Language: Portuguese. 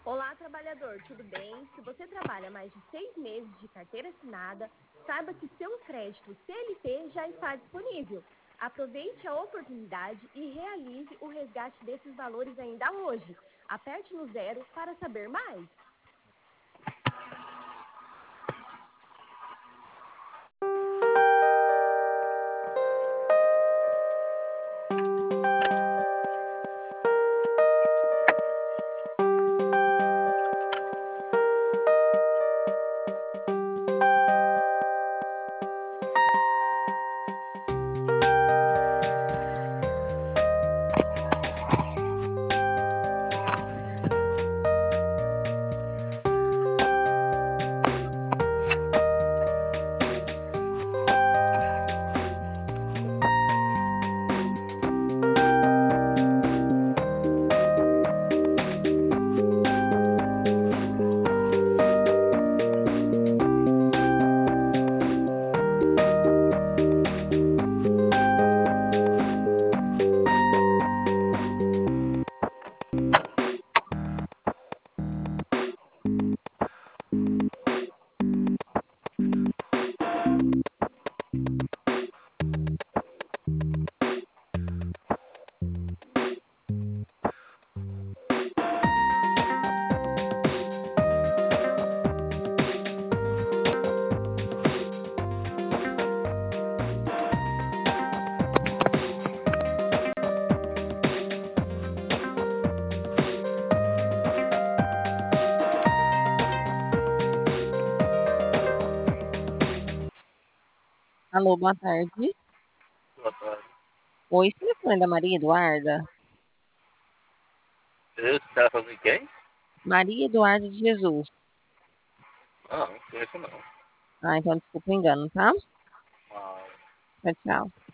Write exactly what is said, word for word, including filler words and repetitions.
Olá, trabalhador, tudo bem? Se você trabalha mais de seis meses de carteira assinada, saiba que seu crédito C L T já está disponível. Aproveite a oportunidade e realize o resgate desses valores ainda hoje. Aperte no zero para saber mais. Alô, boa tarde. Boa tarde. Oi, esse telefone da Maria Eduarda? Você tá falando de quem? Maria Eduarda de Jesus. Ah, não conheço não. Ah, então desculpa o engano, tá? Ah, Tchau, tchau.